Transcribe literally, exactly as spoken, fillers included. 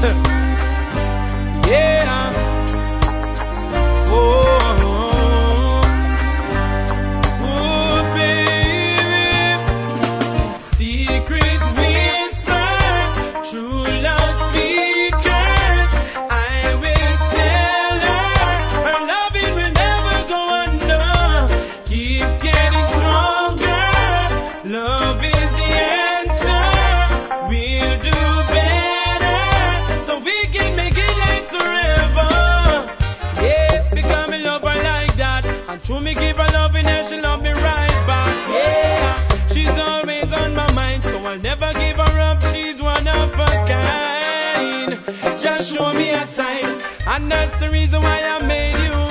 Yeah. Oh. To me give her loving and she love me right back, yeah. She's always on my mind, so I'll never give her up, she's one of a kind. Just show me a sign, and that's the reason why I made you